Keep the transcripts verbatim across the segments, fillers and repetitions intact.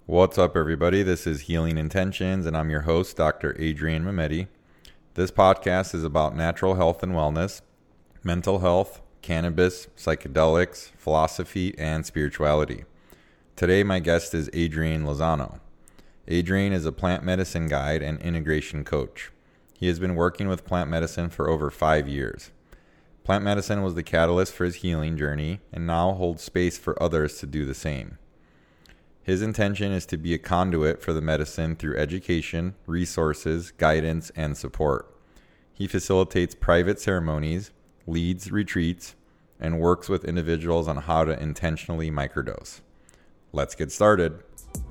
What's up, everybody? This is Healing Intentions, and I'm your host, Doctor Adrian Mehmedi. This podcast is about natural health and wellness, mental health, cannabis, psychedelics, philosophy, and spirituality. Today, my guest is Adrian Lozano. Adrian is a plant medicine guide and integration coach. He has been working with plant medicine for over five years. Plant medicine was the catalyst for his healing journey and now holds space for others to do the same. His intention is to be a conduit for the medicine through education, resources, guidance, and support. He facilitates private ceremonies, leads retreats, and works with individuals on how to intentionally microdose. Let's get started.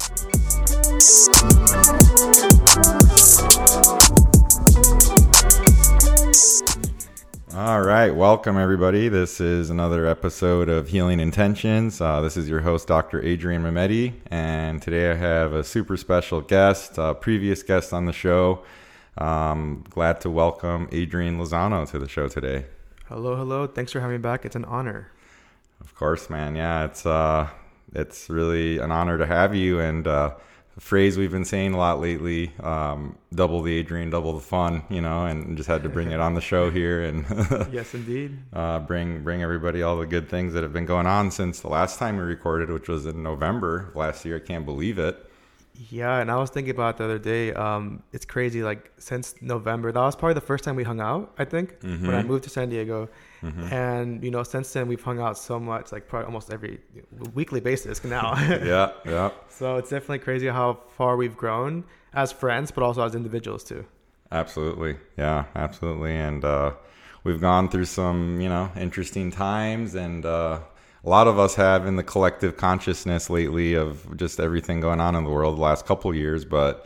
All right, welcome everybody. This is another episode of Healing Intentions. Uh, this is your host, Doctor Adrian Mehmedi, and today I have a super special guest, a previous guest on the show. Um, glad to welcome Adrian Lozano to the show today. Hello, hello. Thanks for having me back. It's an honor. Of course, man. Yeah, it's uh, it's really an honor to have you, and uh, a phrase we've been saying a lot lately, um, double the Adrian, double the fun, you know, and just had to bring it on the show here and yes, indeed. uh, bring bring everybody all the good things that have been going on since the last time we recorded, which was in November of last year. I can't believe it. Yeah, and I was thinking about it the other day. Um, it's crazy, like since November, that was probably the first time we hung out, I think, mm-hmm. when I moved to San Diego. Mm-hmm. And, you know, since then we've hung out so much, like probably almost every weekly basis now. yeah, yeah. So it's definitely crazy how far we've grown as friends, but also as individuals too. Absolutely. Yeah, absolutely. And uh, we've gone through some, you know, interesting times, and uh, a lot of us have in the collective consciousness lately of just everything going on in the world the last couple of years. But,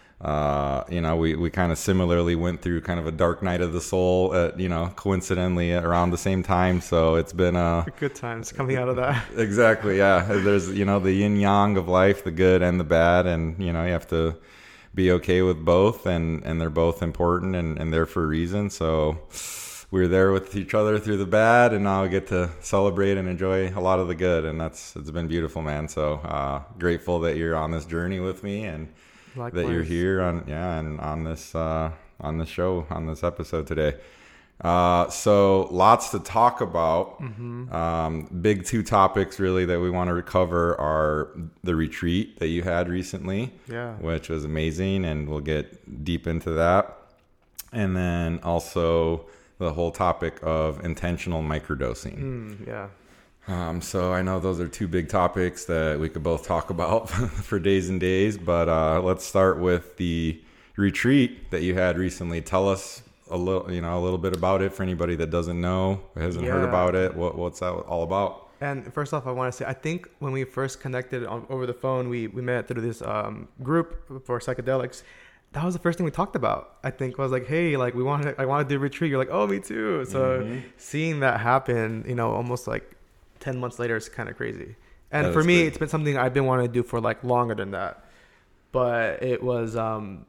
uh, you know, we, we kind of similarly went through kind of a dark night of the soul, at, you know, coincidentally around the same time. So it's been a good times coming out of that. Exactly. Yeah. There's, you know, the yin yang of life, the good and the bad. And, you know, you have to be okay with both, and, and they're both important and, and there for a reason. So we were there with each other through the bad, and now we get to celebrate and enjoy a lot of the good. And that's, it's been beautiful, man. So, uh, grateful that you're on this journey with me, and Likewise. That you're here on, yeah, and on this, uh, on this show, on this episode today. Uh, so lots to talk about. Mm-hmm. Um, big two topics really that we want to cover are the retreat that you had recently, yeah, which was amazing, and we'll get deep into that. And then also the whole topic of intentional microdosing. Mm, yeah. Um, so I know those are two big topics that we could both talk about for days and days, but uh, let's start with the retreat that you had recently. Tell us a little, you know, a little bit about it for anybody that doesn't know, hasn't yeah. heard about it. What, what's that all about? And first off, I want to say, I think when we first connected on, over the phone, we, we met through this um, group for psychedelics. That was the first thing we talked about. I think I was like, hey, like we want to, I want to do a retreat. You're like, oh, me too. So mm-hmm. seeing that happen, you know, almost like ten months later, it's kind of crazy. And that for me, great. It's been something I've been wanting to do for like longer than that. But it was, um,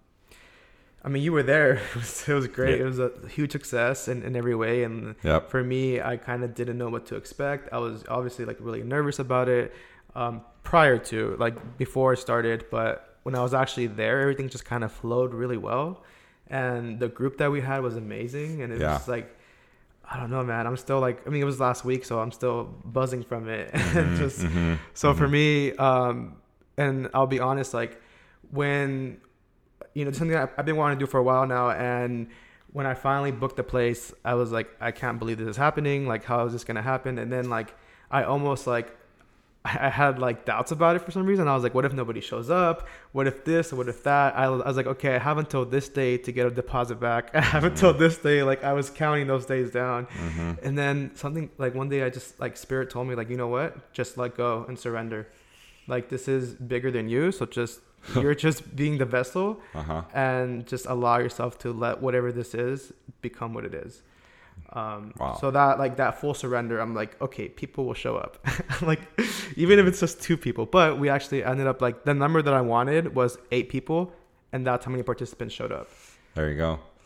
I mean, you were there. It was, it was great. Yep. It was a huge success in, in every way. And yep. for me, I kind of didn't know what to expect. I was obviously like really nervous about it um, prior to, like before it started. But when I was actually there, everything just kind of flowed really well. And the group that we had was amazing. And it yeah. was like, I don't know, man. I'm still like, I mean, it was last week, so I'm still buzzing from it. Mm-hmm, just mm-hmm, so mm-hmm. for me, um, and I'll be honest, like when, you know, something I've been wanting to do for a while now. And when I finally booked the place, I was like, I can't believe this is happening. Like, how is this going to happen? And then like, I almost like, I had like doubts about it for some reason. I was like, what if nobody shows up? What if this? What if that? I was, I was like, okay, I have until this day to get a deposit back. I have mm-hmm. until this day. Like I was counting those days down. Mm-hmm. And then something like one day I just like spirit told me like, you know what? Just let go and surrender. Like this is bigger than you. So just, you're just being the vessel uh-huh. and just allow yourself to let whatever this is become what it is. Um, wow. So that like that full surrender, I'm like, okay, people will show up. Like, even if it's just two people, but we actually ended up like the number that I wanted was eight people, and that's how many participants showed up. There you go.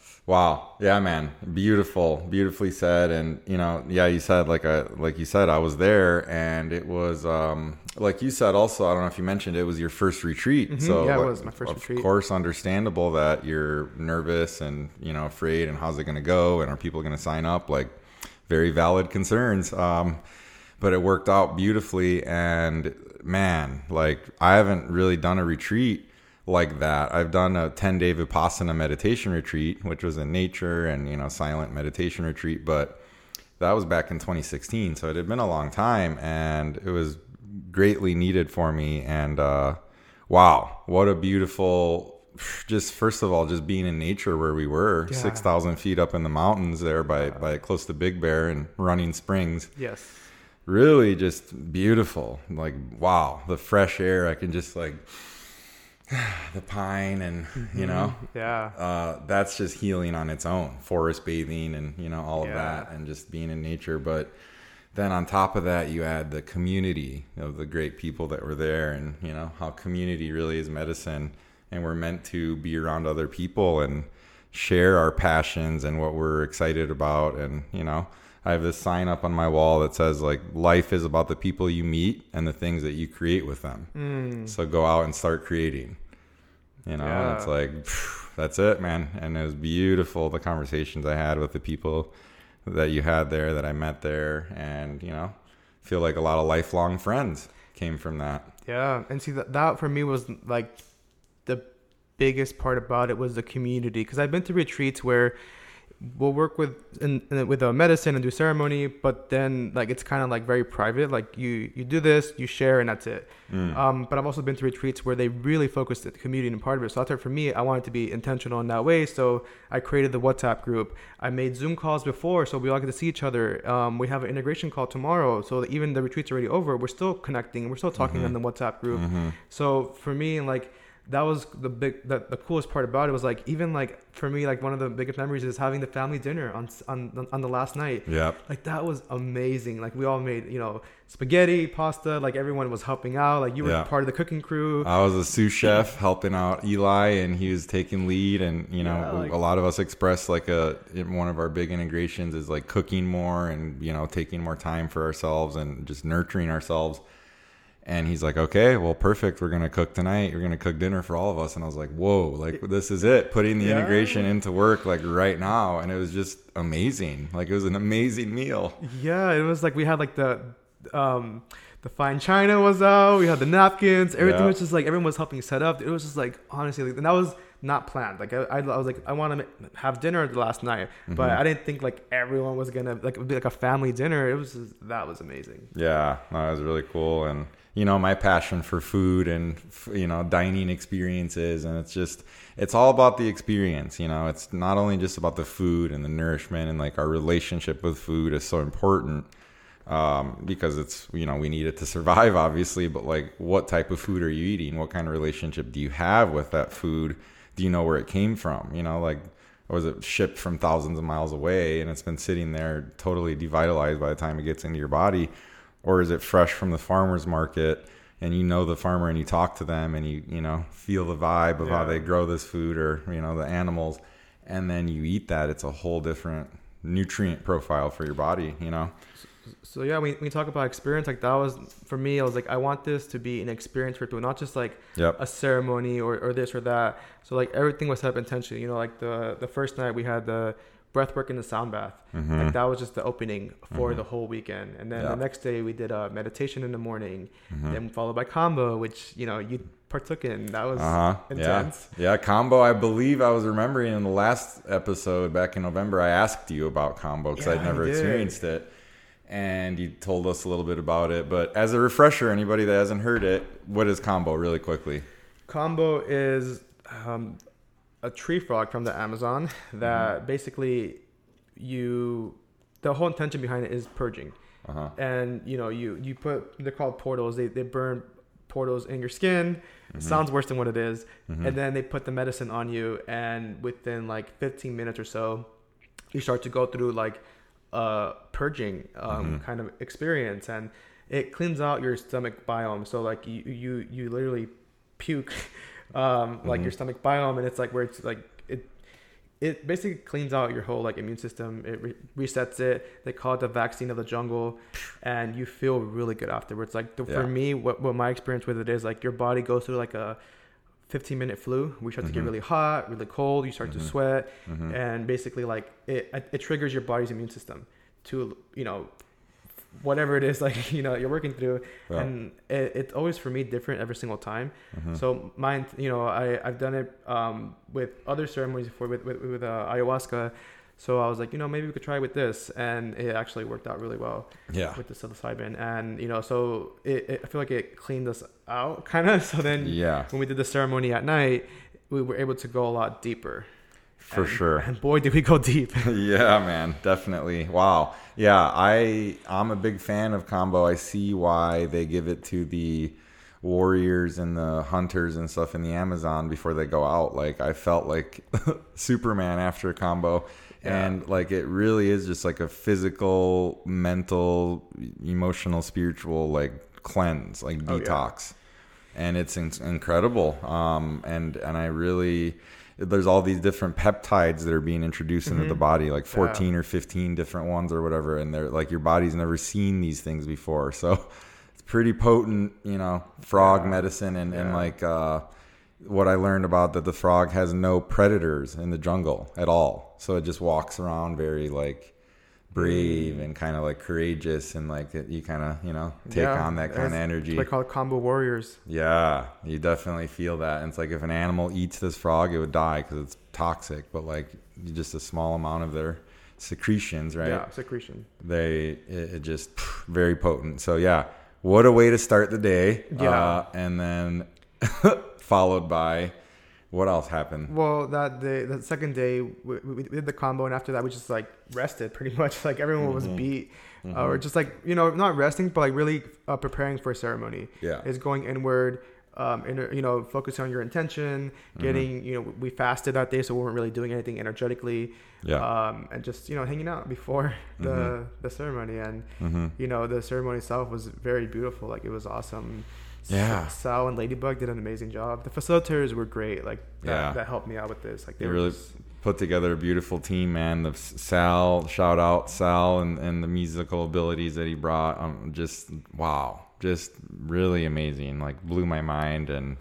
Wow. Yeah, man. Beautiful. Beautifully said. And, you know, yeah, you said, like I, like you said, I was there, and it was, um, like you said also, I don't know if you mentioned, it was your first retreat. Mm-hmm. So yeah, it like, was my first of retreat. Of course, understandable that you're nervous and, you know, afraid, and how's it going to go? And are people going to sign up? Like, very valid concerns. Um, but it worked out beautifully. And man, like, I haven't really done a retreat like that. I've done a ten day Vipassana meditation retreat, which was in nature and, you know, silent meditation retreat, but that was back in twenty sixteen. So it had been a long time, and it was greatly needed for me. And, uh, wow, what a beautiful, just first of all, just being in nature where we were, yeah. six thousand feet up in the mountains there by, yeah. by close to Big Bear and Running Springs. Yes. Really just beautiful. Like, wow, the fresh air. I can just like, the pine and, you know, yeah, uh, that's just healing on its own. Forest bathing and, you know, all of yeah. that, and just being in nature. But then on top of that, you add the community of the great people that were there, and, you know, how community really is medicine, and we're meant to be around other people and share our passions and what we're excited about. And, you know, I have this sign up on my wall that says, like, life is about the people you meet and the things that you create with them. Mm. So go out and start creating, you know, yeah. and it's like, phew, that's it, man. And it was beautiful, the conversations I had with the people that you had there, that I met there. And, you know, feel like a lot of lifelong friends came from that. Yeah. And see, that, that for me was like the biggest part about it was the community. Because I've been to retreats where we'll work with in, in, with a medicine and do ceremony, but then like it's kind of like very private. Like you you do this, you share, and that's it. Mm. Um, but I've also been to retreats where they really focused the community and part of it. So I thought for me, I wanted to be intentional in that way. So I created the WhatsApp group. I made Zoom calls before, so we all get to see each other. Um, we have an integration call tomorrow, so that even the retreat's already over, we're still connecting. We're still talking mm-hmm. on the WhatsApp group. Mm-hmm. So for me, like, that was the big, the, the coolest part about it was like, even like for me, like one of the biggest memories is having the family dinner on on on the last night. Yeah. Like that was amazing. Like we all made, you know, spaghetti, pasta, like everyone was helping out. Like you were yeah. part of the cooking crew. I was a sous chef helping out Eli, and he was taking lead. And, you know, yeah, like, a lot of us expressed like a, one of our big integrations is like cooking more and, you know, taking more time for ourselves and just nurturing ourselves. And he's like, okay, well, perfect. We're going to cook tonight. You're going to cook dinner for all of us. And I was like, whoa, like this is it. Putting the yeah. integration into work like right now. And it was just amazing. Like it was an amazing meal. Yeah. It was like, we had like the, um, the fine china was out. We had the napkins. Everything yeah. was just like, everyone was helping set up. It was just like, honestly, like, and that was not planned. Like I, I was like, I want to have dinner the last night, mm-hmm. but I didn't think like everyone was going to like, it would be like a family dinner. It was, just, that was amazing. Yeah. No, it was really cool. And, you know, my passion for food and, you know, dining experiences. And it's just, it's all about the experience. You know, it's not only just about the food and the nourishment, and like our relationship with food is so important um, because it's, you know, we need it to survive, obviously. But like, what type of food are you eating? What kind of relationship do you have with that food? Do you know where it came from? You know, like, was it shipped from thousands of miles away and it's been sitting there totally devitalized by the time it gets into your body? Or is it fresh from the farmer's market, and you know the farmer and you talk to them and you, you know, feel the vibe of yeah. how they grow this food, or, you know, the animals, and then you eat that? It's a whole different nutrient profile for your body, you know? So, so yeah, when we talk about experience, like that was, for me, I was like, I want this to be an experience for people, not just like yep. a ceremony or, or this or that. So like everything was set up intentionally, you know, like the, the first night we had the breath work in the sound bath. Mm-hmm. Like that was just the opening for mm-hmm. the whole weekend. And then yeah. the next day we did a meditation in the morning, mm-hmm. then followed by combo, which, you know, you partook in. That was uh-huh. intense. Yeah. yeah, combo. I believe I was remembering in the last episode back in November, I asked you about combo because yeah, I'd never experienced it. And you told us a little bit about it. But as a refresher, anybody that hasn't heard it, what is combo really quickly? Combo is um, a tree frog from the Amazon that mm-hmm. basically you, the whole intention behind it is purging. Uh-huh. And, you know, you, you put, they're called portals. They, they burn portals in your skin. Mm-hmm. It sounds worse than what it is. Mm-hmm. And then they put the medicine on you. And within like fifteen minutes or so, you start to go through like a purging um, mm-hmm. kind of experience. And it cleans out your stomach biome. So like you, you, you literally puke um, like mm-hmm. your stomach biome. And it's like where it's like, it it basically cleans out your whole like immune system. It re- resets it. They call it the vaccine of the jungle, and you feel really good afterwards. Like the, Yeah. for me, what what my experience with it is like your body goes through like a fifteen minute flu. We start to get Mhm. really hot, really cold. You start Mhm. to sweat, Mhm. and basically like it it triggers your body's immune system to, you know, whatever it is like, you know, you're working through. Yeah. And it, it's always for me different every single time. Mhm. So mine, you know, I, I've done it um, with other ceremonies before with, with, with uh, ayahuasca. So I was like, you know, maybe we could try with this. And it actually worked out really well Yeah. with the psilocybin. And, you know, so it, it, I feel like it cleaned us out kind of. So then Yeah. when we did the ceremony at night, we were able to go a lot deeper. For And- sure. And boy, did we go deep. Yeah, man, definitely. Wow. Yeah, I I'm a big fan of combo. I see why they give it to the warriors and the hunters and stuff in the Amazon before they go out. Like I felt like Superman after a combo. Yeah. And like it really is just like a physical, mental, emotional, spiritual like cleanse, like Oh, yeah. detox. And it's in- incredible. Um and and I really there's all these different peptides that are being introduced into Mhm. the body, like fourteen or fifteen different ones or whatever. And they're like, your body's never seen these things before. So it's pretty potent, you know, frog Yeah. medicine. And, and Yeah. like, uh, what I learned about that the frog has no predators in the jungle at all. So it just walks around very like brave and kind of like courageous. And like it, you kind of, you know, take Yeah. on that kind of That's- energy. They call it combo warriors. Yeah, you definitely feel that. And it's like if an animal eats this frog, it would die because it's toxic. But like just a small amount of their secretions, right? Yeah, secretion. They it, it just pff, very potent. So yeah, what a way to start the day. Yeah. Uh, and then followed by what else happened? Well, that day, the second day, we, we, we did the combo, and after that, we just like rested pretty much. Like everyone was Mhm. beat, uh, Mhm. or just like, you know, not resting, but like really uh, preparing for a ceremony. Yeah. Is going inward, um, inner, you know, focusing on your intention, Mm-hmm. getting, you know, we fasted that day, so we weren't really doing anything energetically, Yeah. um, and just, you know, hanging out before the Mhm. the ceremony, and Mm-hmm. you know, the ceremony itself was very beautiful. Like it was awesome. Yeah. Sal and Ladybug did an amazing job. The facilitators were great. Like that, Yeah. that helped me out with this. Like they They were really just, put together a beautiful team, man. The Sal, shout out Sal and, and the musical abilities that he brought. Um, just wow, just really amazing. Like blew my mind. And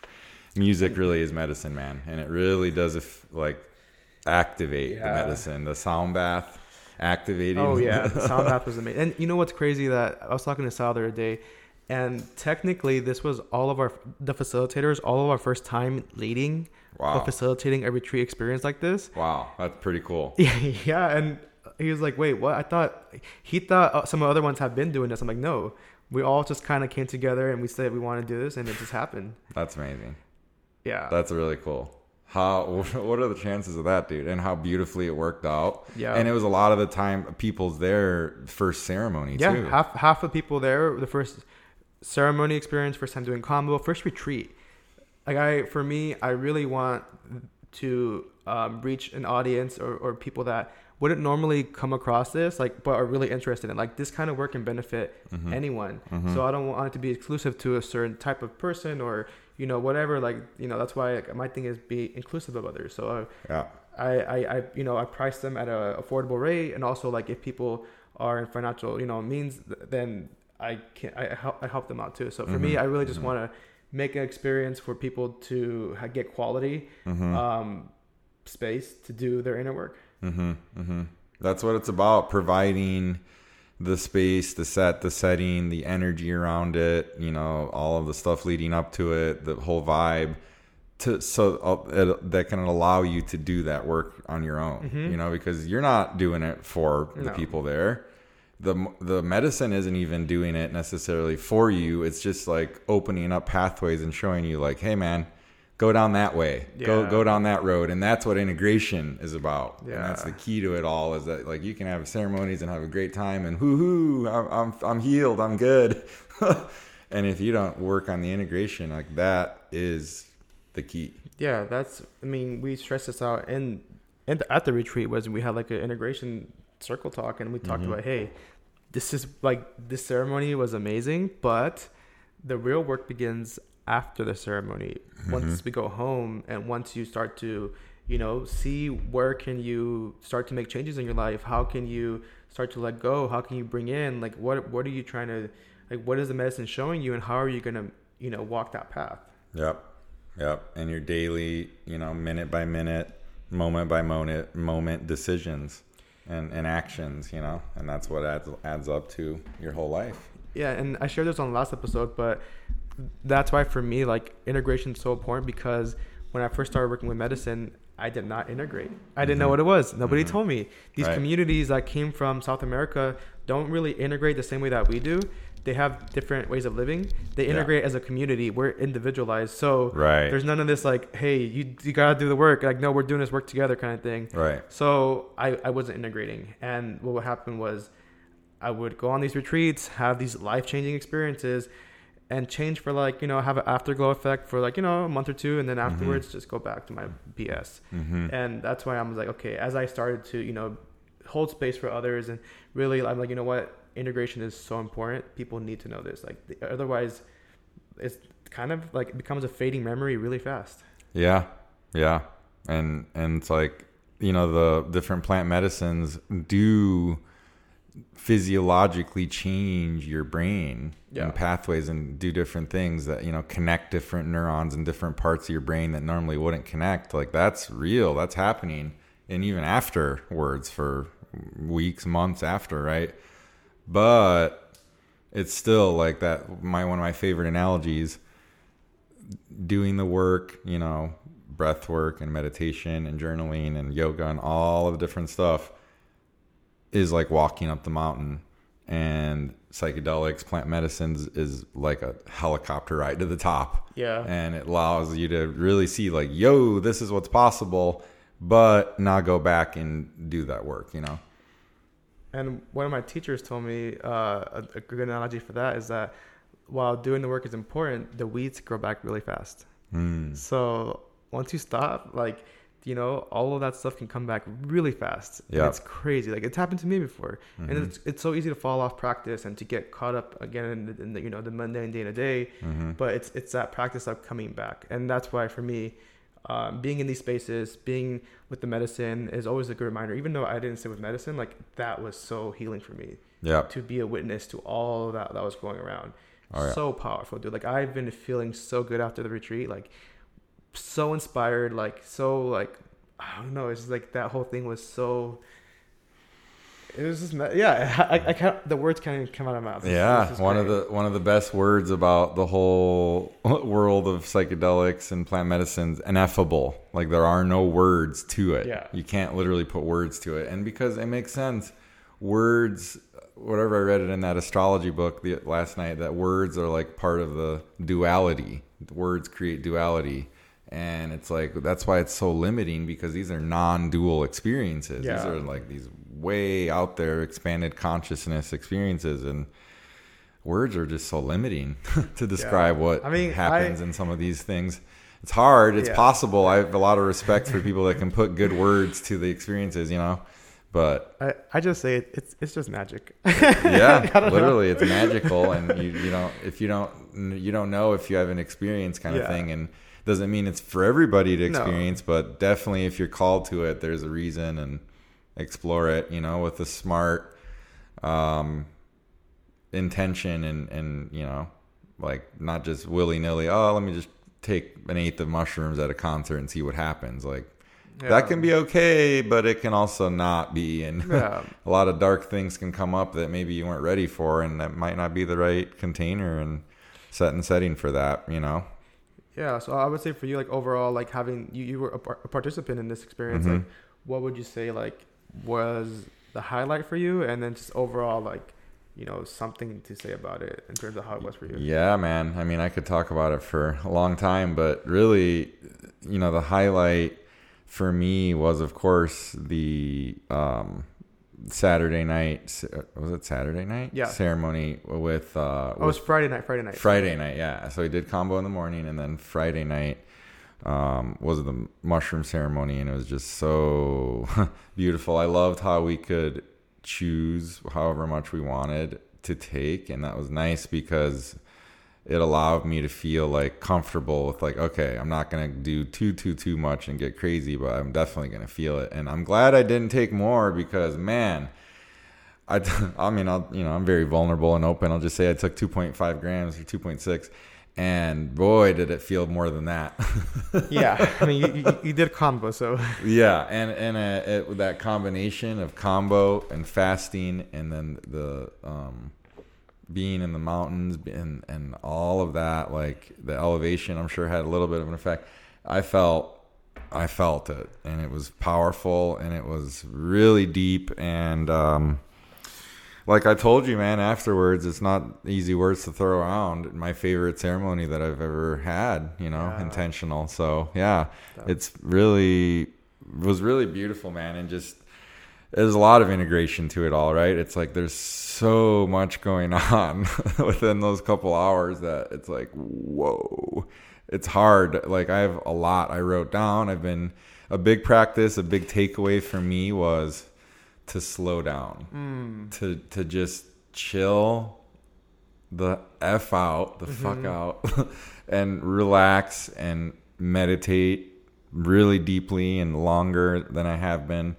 music really is medicine, man, and it really does if like activate the Yeah. medicine. The sound bath activating. oh yeah, the sound bath was amazing. And you know what's crazy, that I was talking to Sal the other day, and technically this was all of our the facilitators, all of our first time leading Wow. or facilitating a retreat experience like this. Wow, that's pretty cool. Yeah, yeah, and he was like, "Wait, what?" I thought he thought uh, some other ones have been doing this. I'm like, "No, we all just kind of came together and we said we want to do this, and it just happened." That's amazing. Yeah, That's really cool. How what are the chances of that, dude? And how beautifully it worked out. Yeah. And it was a lot of the time people's their first ceremony yeah. too. Half half the people there, the first ceremony experience, first time doing combo, first retreat. Like I, for me, I really want to um, reach an audience or, or people that wouldn't normally come across this, like, but are really interested in like this kind of work can benefit Mhm. anyone. Mhm. So I don't want it to be exclusive to a certain type of person or, you know, whatever. Like, you know, that's why like, my thing is be inclusive of others. So Yeah. I, I, I, you know, I price them at a affordable rate, and also like if people are in financial, you know, means, then I can I help I help them out too. So for me, Mhm. I really just Mhm. want to make an experience for people to ha- get quality Mhm. um, space to do their inner work. Mm-hmm, mm-hmm. That's what it's about, providing the space, the set, the setting, the energy around it, you know, all of the stuff leading up to it, the whole vibe, to so uh, it, that can allow you to do that work on your own, Mhm. you know, because you're not doing it for the No. people there. The, the medicine isn't even doing it necessarily for you. It's just like opening up pathways and showing you like, hey man, go down that way, go Yeah. go down that road. And that's what integration is about. And that's Yeah. the key to it all, is that like you can have ceremonies and have a great time and hoo hoo, I'm, I'm, I'm healed, I'm good. And if you don't work on the integration, like that is the key. Yeah, that's. I mean, we stressed this out in, in the, at the retreat was we had like an integration circle talk, and we talked Mhm. about, hey, this is like this ceremony was amazing, but the real work begins after the ceremony. Mm-hmm. Once we go home, and once you start to, you know, see where can you start to make changes in your life? How can you start to let go? How can you bring in, like, what what are you trying to, like, what is the medicine showing you, and how are you going to, you know, walk that path? Yep. Yep. And your daily, you know, minute by minute, moment by moment, moment decisions and, and actions, you know, and that's what adds adds up to your whole life. Yeah. And I shared this on the last episode, but that's why for me, like, integration is so important, because when I first started working with medicine, I did not integrate. I didn't mm-hmm. know what it was. Nobody mm-hmm. told me. These right. communities that came from South America don't really integrate the same way that we do. They have different ways of living. They integrate yeah. as a community. We're individualized. So right. there's none of this like, hey, you you gotta do the work. Like, no, we're doing this work together kind of thing. Right. So I, I wasn't integrating. And what would happen was I would go on these retreats, have these life-changing experiences, and change for, like, you know, have an afterglow effect for, like, you know, a month or two. And then afterwards mm-hmm. just go back to my B S. Mm-hmm. And that's why I was like, okay, as I started to, you know, hold space for others, and really I'm like, you know what? Integration is so important. People need to know this. Like, otherwise it's kind of like it becomes a fading memory really fast. Yeah. Yeah. And, and it's like, you know, the different plant medicines do physiologically change your brain yeah. and pathways, and do different things that, you know, connect different neurons in different parts of your brain that normally wouldn't connect. Like, that's real. That's happening. And even afterwards, for weeks, months after, right? But it's still like that. My one of my favorite analogies, doing the work, you know, breath work and meditation and journaling and yoga and all of the different stuff, is like walking up the mountain. And psychedelics, plant medicines is like a helicopter ride to the top. Yeah. And it allows you to really see, like, yo, this is what's possible, but not go back and do that work, you know? And one of my teachers told me uh, a, a good analogy for that is that while doing the work is important, the weeds grow back really fast. Mm. So once you stop, like, you know, all of that stuff can come back really fast. Yeah, it's crazy. Like, it's happened to me before, mm-hmm. and it's it's so easy to fall off practice and to get caught up again in the, in the you know the mundane day to day. But it's it's that practice of coming back, and that's why for me, um, being in these spaces, being with the medicine is always a good reminder. Even though I didn't sit with medicine, like, that was so healing for me. Yeah, to be a witness to all that that was going around. Oh, yeah. So powerful, dude. Like, I've been feeling so good after the retreat. Like, so inspired, like, so, like, I don't know, it's just like that whole thing was so, it was just, yeah, I, I can't, the words can't even come out of my mouth. Yeah, one great. of the one of the best words about the whole world of psychedelics and plant medicines, ineffable. Like, there are no words to it. Yeah. You can't literally put words to it. And because it makes sense, words, whatever, I read it in that astrology book the, last night, that words are like part of the duality. Words create duality. And it's like, that's why it's so limiting, because these are non-dual experiences. Yeah. These are like these way out there expanded consciousness experiences, and words are just so limiting to describe yeah. what I mean, happens I, in some of these things. It's hard. It's yeah. possible. I have a lot of respect for people that can put good words to the experiences, you know, but I, I just say it, it's, it's just magic. Yeah, literally know. It's magical. And you, you don't, if you don't, you don't know if you have an experience kind of yeah. thing. And doesn't mean it's for everybody to experience, no. but definitely if you're called to it, there's a reason, and explore it, you know, with a smart um, intention, and, and, you know, like, not just willy nilly, oh, let me just take an eighth of mushrooms at a concert and see what happens. Like, yeah. that can be okay, but it can also not be. And yeah. a lot of dark things can come up that maybe you weren't ready for, and that might not be the right container and set and setting for that, you know? Yeah, so I would say for you, like, overall, like, having you, you were a, par- a participant in this experience, mm-hmm. like, what would you say, like, was the highlight for you? And then just overall, like, you know, something to say about it in terms of how it was for you. Yeah, man. I mean, I could talk about it for a long time, but really, you know, the highlight for me was, of course, the um, Saturday night, was it Saturday night? Yeah. Ceremony with, uh, oh, it was Friday night, Friday night. Friday night, yeah. So we did combo in the morning, and then Friday night um, was the mushroom ceremony, and it was just so beautiful. I loved how we could choose however much we wanted to take, and that was nice because it allowed me to feel like comfortable with like, okay, I'm not going to do too, too, too much and get crazy, but I'm definitely going to feel it. And I'm glad I didn't take more because, man, I, I mean, I'll, you know, I'm very vulnerable and open. I'll just say I took two point five grams or two point six, and boy, did it feel more than that. Yeah. I mean, you, you, you did combo, so. Yeah. And, and uh, it, that combination of combo and fasting and then the, um, being in the mountains and, and all of that, like the elevation, I'm sure had a little bit of an effect. I felt, I felt it, and it was powerful, and it was really deep. And, um, like I told you, man, afterwards, it's not easy words to throw around. My favorite ceremony that I've ever had, you know, yeah. intentional. So yeah, That's... it's really, it was really beautiful, man. And just, there's a lot of integration to it all, right? It's like there's so much going on within those couple hours that it's like, whoa, it's hard. Like I have a lot I wrote down. I've been, a big practice, a big takeaway for me was to slow down, mm. to to just chill the F out, the mm-hmm. fuck out, and relax and meditate really deeply and longer than I have been,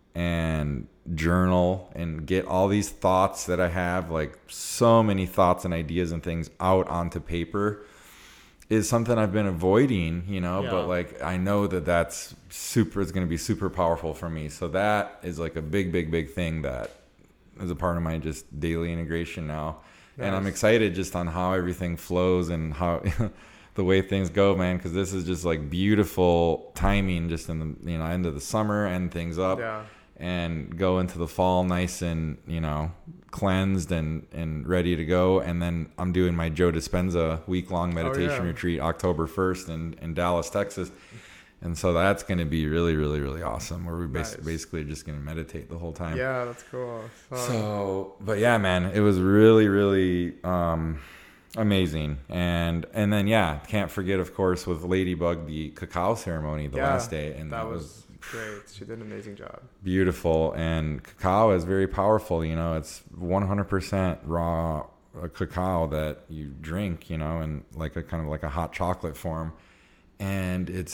and journal and get all these thoughts that I have, like so many thoughts and ideas and things out onto paper is something I've been avoiding, you know, yeah. but like I know that that's super, it's going to be super powerful for me. So that is like a big, big, big thing that is a part of my just daily integration now. Nice. And I'm excited just on how everything flows and how the way things go, man, because this is just like beautiful timing just in the, you know, end of the summer, end things up. Yeah. And go into the fall nice and, you know, cleansed and, and ready to go. And then I'm doing my Joe Dispenza week-long meditation oh, yeah. retreat October first in, in Dallas, Texas. And so that's going to be really, really, really awesome, where we're nice. basically just going to meditate the whole time. Yeah, that's cool. So, so, but yeah, man, it was really, really um, amazing. And and then, yeah, can't forget, of course, with Ladybug, the cacao ceremony the yeah, last day. And that, that was... was great. She did an amazing job. Beautiful. And cacao is very powerful. You know, it's one hundred percent raw cacao that you drink, you know, in like a kind of like a hot chocolate form. And it's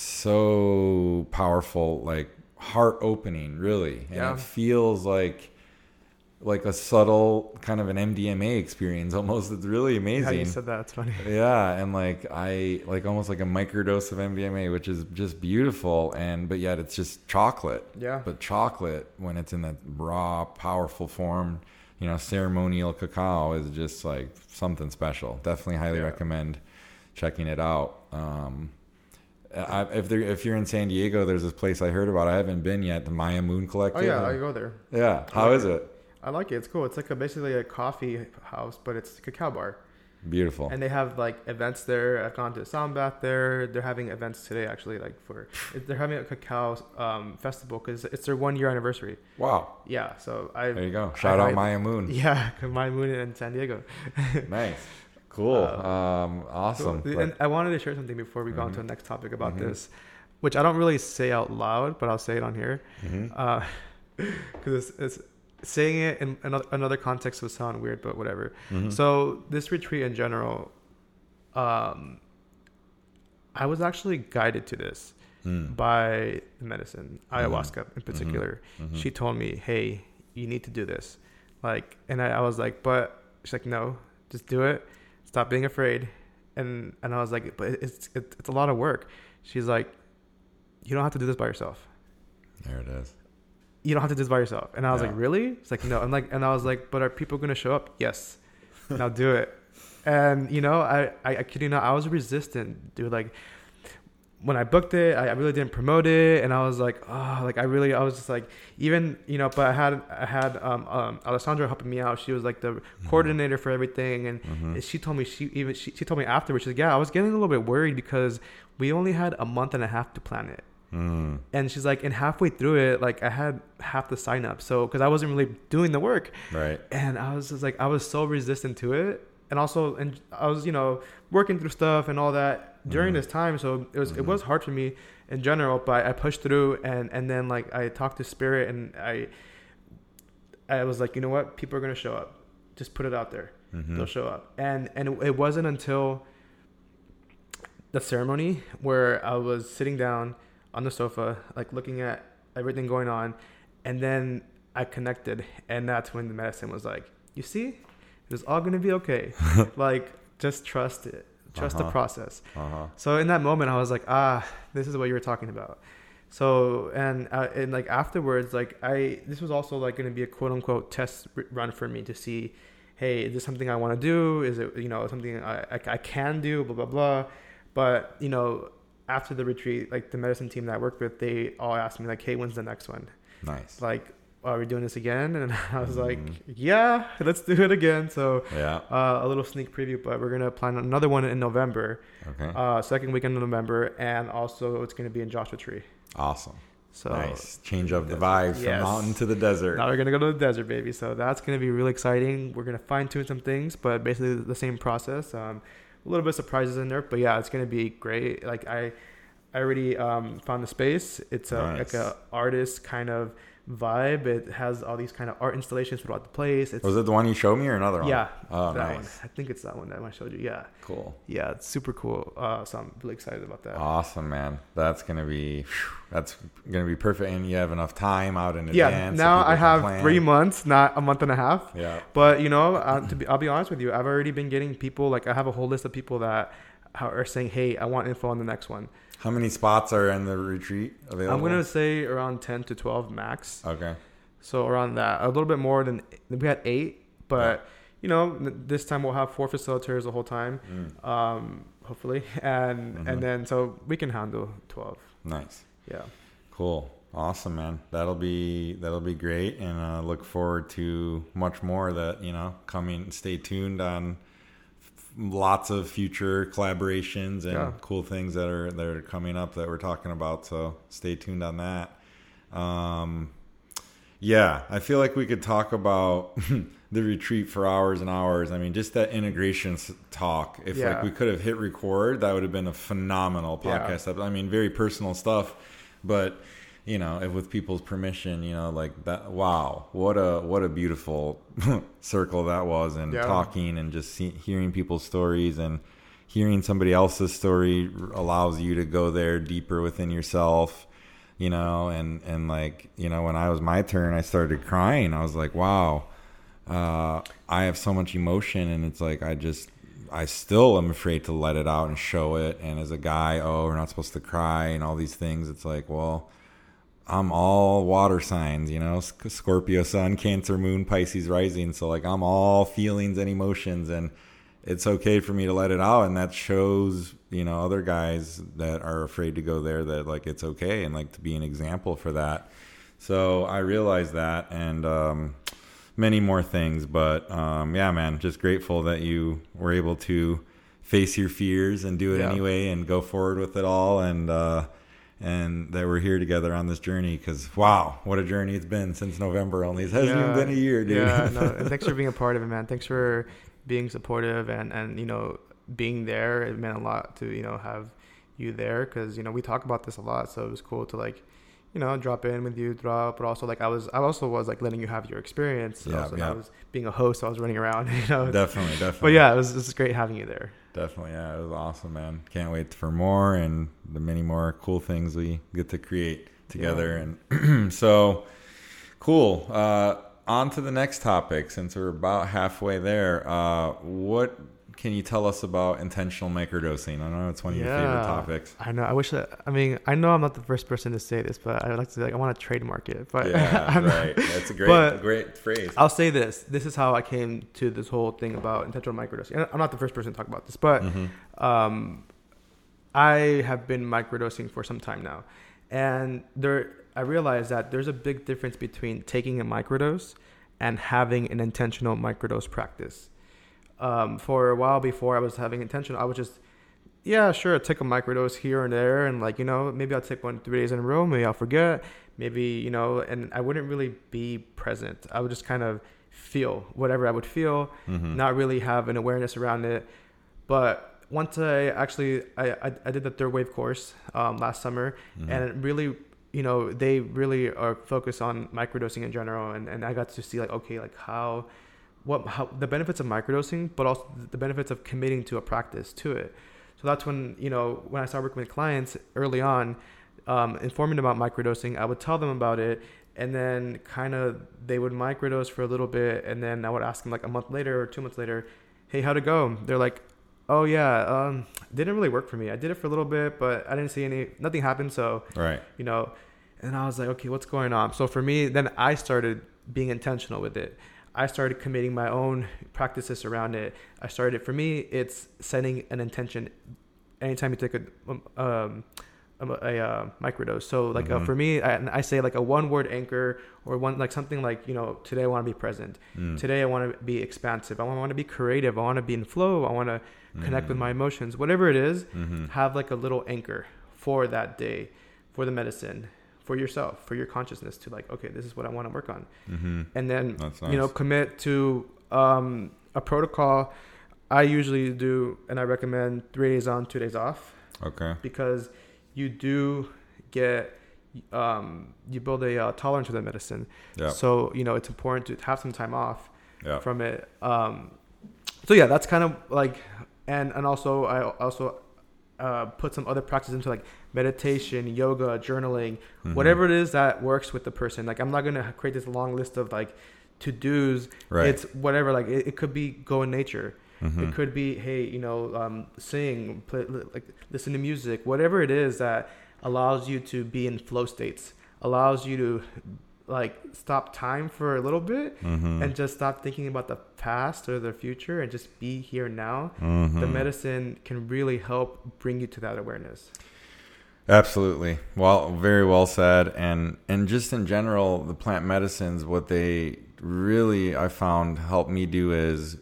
so powerful, like heart opening, really. And yeah. it feels like like a subtle kind of an M D M A experience almost. It's really amazing. How you said that, it's funny. Yeah, and like I like almost like a microdose of M D M A, which is just beautiful, and but yet it's just chocolate. Yeah. But chocolate, when it's in that raw, powerful form, you know, ceremonial cacao is just like something special. Definitely highly yeah. recommend checking it out. Um I, if there, if you're in San Diego, there's this place I heard about. I haven't been yet. The Maya Moon Collective. Oh yeah, I go there. Yeah, how is it? I like it. It's cool. It's like a, basically a coffee house, but it's a cacao bar. Beautiful. And they have like events there. I've gone to a sound bath there. They're having events today, actually. Like for they're having a cacao um, festival because it's their one year anniversary. Wow. Yeah. So I. There you go. Shout I, out I, Maya Moon. Yeah, Maya Moon in San Diego. Nice. Cool. Um, um, awesome. Cool. And I wanted to share something before we mm-hmm. go on to the next topic about mm-hmm. this, which I don't really say out loud, but I'll say it on here. Because mm-hmm. uh, it's, it's saying it in another, another context would sound weird, but whatever. Mm-hmm. So this retreat in general, um, I was actually guided to this mm. by the medicine, ayahuasca mm-hmm. in particular. Mm-hmm. She told me, hey, you need to do this. Like, and I, I was like, but she's like, no, just do it. Stop being afraid. And and I was like, but it's it, it's a lot of work. She's like, you don't have to do this by yourself. There it is. You don't have to do this by yourself. And I was yeah. like, really? It's like, no. I'm like, and I was like, but are people going to show up? Yes. Now do it. And you know, I, I, I kid you not, I was resistant, dude. Like when I booked it, I, I really didn't promote it. And I was like, oh, like I really, I was just like, even, you know, but I had, I had, um, um, Alessandra helping me out. She was like the mm-hmm. coordinator for everything. And mm-hmm. she told me, she even, she, she told me afterwards, she's like, yeah, I was getting a little bit worried because we only had a month and a half to plan it. Mm. And she's like, and halfway through it, like I had half the sign up. So, cause I wasn't really doing the work. Right. And I was just like, I was so resistant to it. And also, and I was, you know, working through stuff and all that during mm-hmm. this time. So it was, mm-hmm. it was hard for me in general, but I pushed through and, and then like I talked to Spirit and I, I was like, you know what? People are going to show up. Just put it out there. mm-hmm. they'll show up. And and it wasn't until the ceremony where I was sitting down on the sofa, like looking at everything going on, and then I connected, and that's when the medicine was like, you see, it's all gonna be okay. Like, just trust it, trust uh-huh. the process. Uh-huh. So in that moment, I was like, ah, this is what you were talking about. So and uh, and like afterwards, like I this was also like gonna be a quote unquote test run for me to see, hey, is this something I want to do? Is it, you know, something I, I I can do? Blah blah blah. But you know, after the retreat, like the medicine team that I worked with, they all asked me like, hey, when's the next one? Nice. Like, are we doing this again? And I was mm. like, yeah, let's do it again. So yeah, uh, a little sneak preview, but we're gonna plan another one in November. Okay. Uh, second weekend of November, and also it's gonna be in Joshua Tree. Awesome. So nice. Change up the vibe yes. from mountain to the desert. Now we're gonna go to the desert, baby. So that's gonna be really exciting. We're gonna fine tune some things, but basically the same process. Um, a little bit of surprises in there, but yeah, it's gonna be great. Like I, I already um, found the space. It's a nice. like a artist kind of vibe. It has all these kind of art installations throughout the place. It's, was it the one you showed me or another one? Yeah. Oh, that nice. One. I think it's that one that I showed you. Yeah. Cool. Yeah, it's super cool. Uh, so I'm really excited about that. Awesome, man. That's gonna be whew, that's gonna be perfect, and you have enough time out in yeah, advance. now so I have plan. three months, not a month and a half. Yeah. But you know, uh, to be, I'll be honest with you, I've already been getting people. Like I have a whole list of people that are saying, "Hey, I want info on the next one." How many spots are in the retreat available? I'm gonna say around ten to twelve max. Okay. So around that, a little bit more than we had eight, but yeah. you know, this time we'll have four facilitators the whole time, mm. um, hopefully, and mm-hmm. and then so we can handle twelve. Nice. Yeah. Cool. Awesome, man. That'll be that'll be great, and uh, look forward to much more that you know coming. Stay tuned on lots of future collaborations and yeah. cool things that are that are coming up that we're talking about. So stay tuned on that. Um, Yeah, I feel like we could talk about the retreat for hours and hours. I mean, just that integration talk. If yeah. like we could have hit record, that would have been a phenomenal podcast. Yeah. I mean, very personal stuff, but you know, if with people's permission, you know, like that. Wow, what a what a beautiful circle that was, and yeah. talking and just see, hearing people's stories and hearing somebody else's story allows you to go there deeper within yourself. You know, and, and like, you know, when I was my turn, I started crying. I was like, wow, uh, I have so much emotion. And it's like, I just, I still am afraid to let it out and show it. And as a guy, oh, we're not supposed to cry and all these things. It's like, well, I'm all water signs, you know, Scorpio sun, Cancer moon, Pisces rising. So like, I'm all feelings and emotions, and it's okay for me to let it out. And that shows, you know, other guys that are afraid to go there that like it's okay, and like to be an example for that. So I realized that, and um, many more things. But um, yeah, man, just grateful that you were able to face your fears and do it yeah. anyway and go forward with it all. And uh, and that we're here together on this journey, because wow, what a journey it's been since November only. It hasn't yeah. even been a year, dude. Yeah, no, and thanks for being a part of it, man. Thanks for being supportive and, and, you know, being there. It meant a lot to, you know, have you there, because, you know, we talk about this a lot. So it was cool to like, you know, drop in with you throughout, but also like I was, I also was like letting you have your experience. Yeah, also, yeah. I was being a host, so I was running around, you know. Definitely, definitely. But yeah, it was, it was great having you there. Definitely, yeah, it was awesome, man. Can't wait for more and the many more cool things we get to create together. Yeah. And so, cool. Uh, on to the next topic, since we're about halfway there. Uh, what can you tell us about intentional microdosing? I know it's one of yeah, your favorite topics. I know. I wish that, I mean, I know I'm not the first person to say this, but I would like to say, like, I want to trademark it. But yeah, right. That's a great, a great phrase. I'll say this. This is how I came to this whole thing about intentional microdosing. I'm not the first person to talk about this, but mm-hmm. um, I have been microdosing for some time now. And there, I realized that there's a big difference between taking a microdose and having an intentional microdose practice. Um, for a while before I was having intentional, I would just, yeah, sure, take a microdose here and there. And like, you know, maybe I'll take one three days in a row. Maybe I'll forget. Maybe, you know, and I wouldn't really be present. I would just kind of feel whatever I would feel, mm-hmm. not really have an awareness around it. But once I actually, I, I, I did the third wave course um, last summer, mm-hmm. and it really, you know, they really are focused on microdosing in general. And, and I got to see like, okay, like how what how, the benefits of microdosing, but also the benefits of committing to a practice to it. So that's when, you know, when I started working with clients early on, um, informing them about microdosing, I would tell them about it, and then kind of they would microdose for a little bit, and then I would ask them like a month later or two months later, hey, how'd it go? They're like, oh yeah, um, didn't really work for me. I did it for a little bit, but I didn't see any, nothing happened. So, right. you know, and I was like, okay, what's going on? So for me, then I started being intentional with it. I started committing my own practices around it. I started, for me, it's setting an intention anytime you take a, um, a, a, a microdose. So like mm-hmm. uh, for me, I, I say like a one word anchor, or one, like something like, you know, today I want to be present. Mm. Today I want to be expansive. I want to be creative. I want to be in flow. I want to mm-hmm. connect with my emotions, whatever it is, mm-hmm. have like a little anchor for that day, for the medicine, for yourself, for your consciousness to like, okay, this is what I want to work on. Mm-hmm. And then, nice. you know, commit to um, a protocol. I usually do, and I recommend three days on, two days off. Okay. Because you do get, um, you build a uh, tolerance to the medicine. Yeah. So, you know, it's important to have some time off yeah. from it. Um, so yeah, that's kind of like, and, and also I also uh, put some other practices into like meditation, yoga, journaling, mm-hmm. whatever it is that works with the person. Like I'm not going to create this long list of like to-dos. Right. It's whatever, like it, it could be go in nature. Mm-hmm. It could be, hey, you know, um, sing, play, like listen to music, whatever it is that allows you to be in flow states, allows you to like stop time for a little bit mm-hmm. and just stop thinking about the past or the future and just be here now. Mm-hmm. The medicine can really help bring you to that awareness. Absolutely. Well, very well said. And, and just in general, the plant medicines, what they really, I found help me do is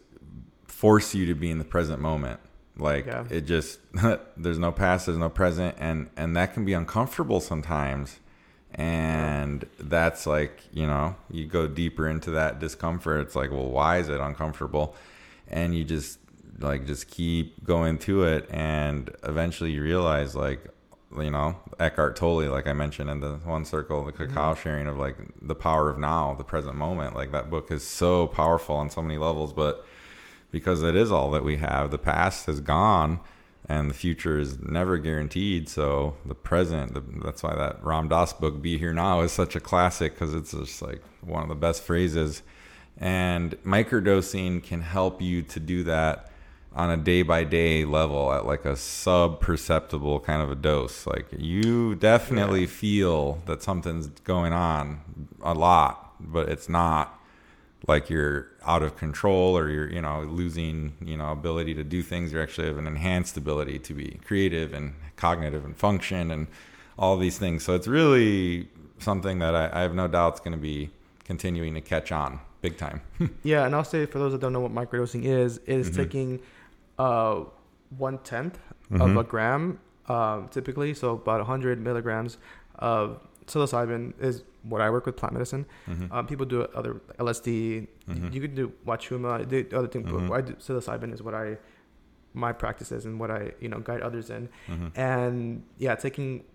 force you to be in the present moment. Like yeah. it just, there's no past, there's no present. And, and that can be uncomfortable sometimes. And that's like, you know, you go deeper into that discomfort. It's like, well, why is it uncomfortable? And you just like, just keep going to it. And eventually you realize like, you know, Eckhart Tolle, like I mentioned in the One Circle, the cacao mm-hmm. sharing of like the power of now, the present moment. Like that book is so powerful on so many levels, but because it is all that we have. The past is gone and the future is never guaranteed. So the present, the, that's why that Ram Dass book, Be Here Now, is such a classic, because it's just like one of the best phrases. And microdosing can help you to do that on a day by day level at like a sub perceptible kind of a dose. Like you definitely yeah. feel that something's going on a lot, but it's not like you're out of control or you're, you know, losing, you know, ability to do things. You actually have an enhanced ability to be creative and cognitive and function and all these things. So it's really something that I, I have no doubt is going to be continuing to catch on big time. Yeah. And I'll say for those that don't know what microdosing is, it is mm-hmm. taking uh, one tenth mm-hmm. of a gram, um, typically. So about one hundred milligrams of psilocybin is what I work with, plant medicine. Mm-hmm. Um, people do other L S D. Mm-hmm. You could do wachuma, do other things. Mm-hmm. But I do, psilocybin is what I, my practice is and what I, you know, guide others in. Mm-hmm. And yeah, taking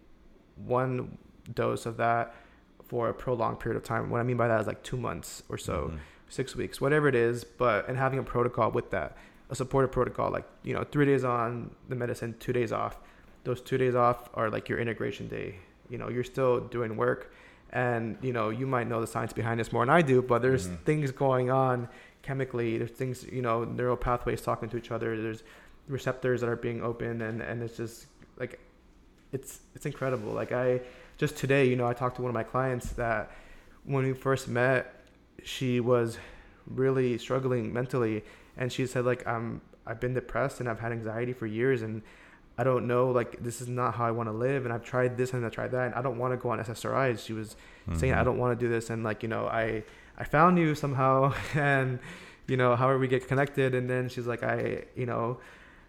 one dose of that for a prolonged period of time. What I mean by that is like two months or so, mm-hmm. six weeks, whatever it is. But and having a protocol with that, a supportive protocol, like, you know, three days on the medicine, two days off. Those two days off are like your integration day. You know, you're still doing work. And, you know, you might know the science behind this more than I do, but there's mm-hmm. things going on chemically. There's things, you know, neural pathways talking to each other. There's receptors that are being opened. And, and it's just like, it's it's incredible. Like I, just today, you know, I talked to one of my clients that when we first met, she was really struggling mentally. And she said, like, um, I've been depressed and I've had anxiety for years. And I don't know, like, this is not how I want to live. And I've tried this and I tried that. And I don't want to go on S S R Is. She was mm-hmm. saying, I don't want to do this. And like, you know, I, I found you somehow and, you know, however we get connected. And then she's like, I, you know,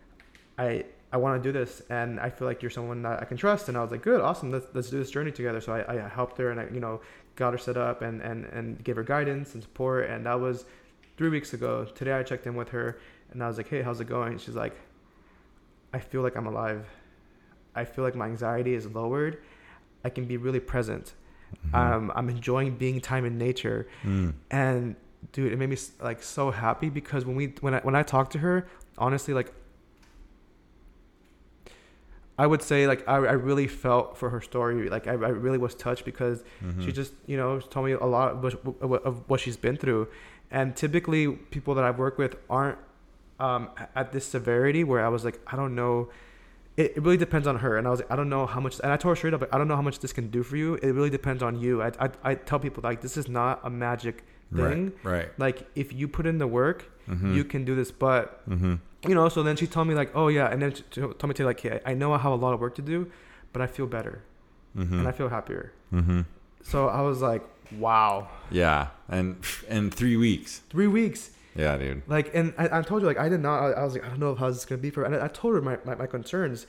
I, I want to do this. And I feel like you're someone that I can trust. And I was like, good, awesome. Let's, let's do this journey together. So I, I helped her and I, you know, got her set up and, and, and gave her guidance and support. And that was three weeks ago. Today I checked in with her and I was like, hey, how's it going? She's like, I feel like I'm alive. I feel like my anxiety is lowered. I can be really present. Mm-hmm. Um, I'm enjoying being time in nature. Mm. And dude, it made me like so happy because when we when I when I talked to her, honestly, like I would say like I, I really felt for her story. Like I, I really was touched because mm-hmm. she just, you know, told me a lot of what, of what she's been through. And typically people that I've worked with aren't um, at this severity where I was like, I don't know. It, it really depends on her. And I was like, I don't know how much, and I told her straight up, like, I don't know how much this can do for you. It really depends on you. I, I, I tell people like, this is not a magic thing. Right. Right. Like if you put in the work, mm-hmm. you can do this. But mm-hmm. you know, so then she told me like, oh yeah. And then she told me to like, hey, I know I have a lot of work to do, but I feel better mm-hmm. and I feel happier. Mm-hmm. So I was like, wow. Yeah. And in three weeks. Three weeks. Yeah, dude. Like, and I, I told you, like, I did not, I, I was like, I don't know how this is going to be for her. And I, I told her my, my, my concerns.